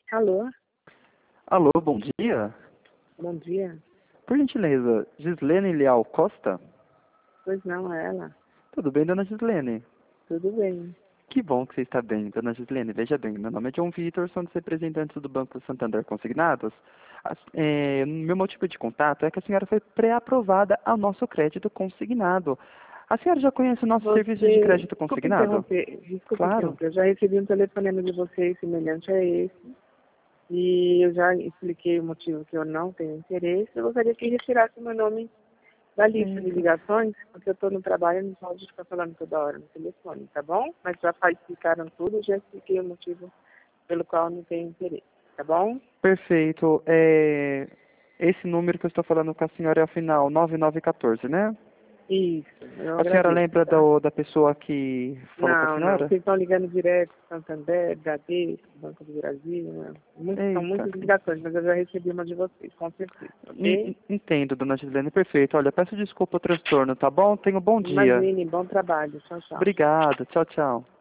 Alô, Alô, bom dia. bom dia. Por gentileza, Gislene Leal Costa? Pois não, é ela. Tudo bem, dona Gislene? Tudo bem. Que bom que você está bem, dona Gislene. Veja bem, meu nome é John Vitor, sou um dos representantes do Banco Santander Consignados. Meu motivo de contato é que a senhora foi pré-aprovada ao nosso crédito consignado. A senhora já conhece o nosso serviço de crédito consignado? Desculpa Claro. interromper. Eu já recebi um telefonema de vocês semelhante a esse. E eu já expliquei o motivo que eu não tenho interesse. Eu gostaria que retirasse meu nome da lista de Eita. ligações, porque eu estou no trabalho e não pode ficar falando toda hora no telefone, tá bom? Mas já explicaram tudo, já expliquei o motivo pelo qual eu não tenho interesse, tá bom? Perfeito. Esse número que eu estou falando com a senhora é o final 9914, né? Isso, eu A senhora agradeço, lembra tá? da pessoa que falou com a Não, não. senhora? Vocês estão ligando direto, Santander, Bradesco, Banco do Brasil, né? São Eita. muitas ligações, mas eu já recebi uma de vocês, com certeza, ok? Entendo, dona Gislene, perfeito. Olha, peço desculpa o transtorno, tá bom? Tenha um bom dia. Imagine, bom trabalho. Tchau, tchau. Obrigado. Tchau, tchau.